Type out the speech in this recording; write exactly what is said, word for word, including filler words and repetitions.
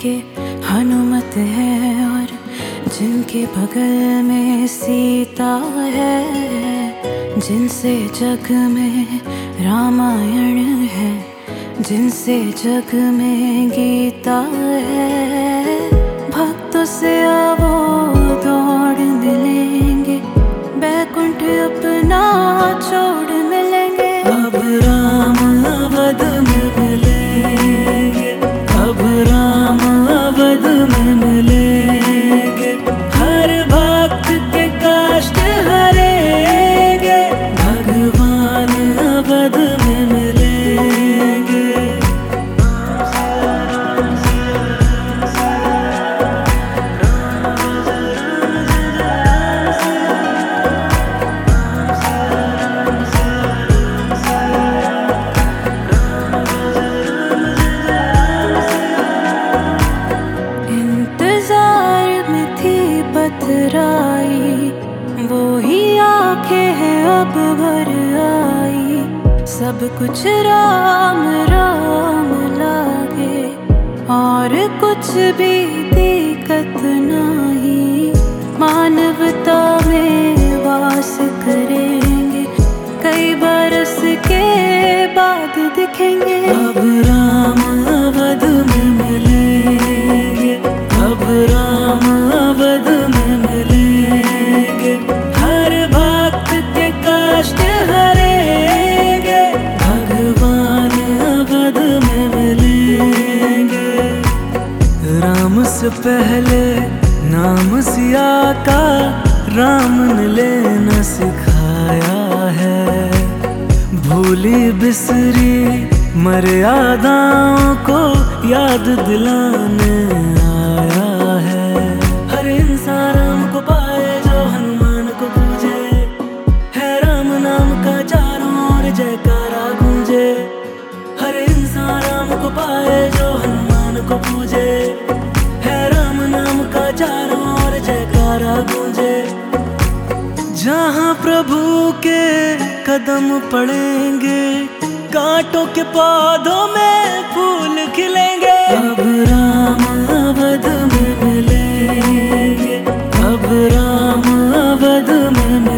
के हनुमत है और जिनके बगल में सीता है, जिनसे जग में रामायण है, जिनसे जग में गीता है। भक्तों से वो दौड़ मिलेंगे, बैकुंठ अपना छोड़ मिलेंगे। अब राम अवध में मिलेंगे, अब राम अवध में मिलेंगे। हर भक्त के कष्ट हरेंगे, भगवान अवध में मिलेंगे। पथराई वो ही आंखें हैं अब भर आई, सब कुछ राम राम लागे और कुछ भी दिक्कत नहीं। मानवता में वास करेंगे, कई बरस के बाद दिखेंगे। अब राम अवध में मिलेंगे, अब राम अवध में मिलेंगे। हर भक्त के कष्ट हरेंगे, भगवान अवध में मिलेंगे। राम से पहले नाम सिया का राम ने लेना सिखाया है। भूली बिसरी मर्यादाओं को याद दिलाने आया है। हर इंसान राम को पाए जो हनुमान को पूजे, है राम नाम का चारों ओर जयकारा गूंजे। हर इंसान राम को पाए जो हनुमान को पूजे, है राम नाम का चारों ओर जयकारा गूंजे। जहाँ प्रभु के कदम पड़ेंगे, कांटों के पौधों में फूल खिलेंगे। अब राम अवध में मिलेंगे, अब राम अवध में मिलेंगे।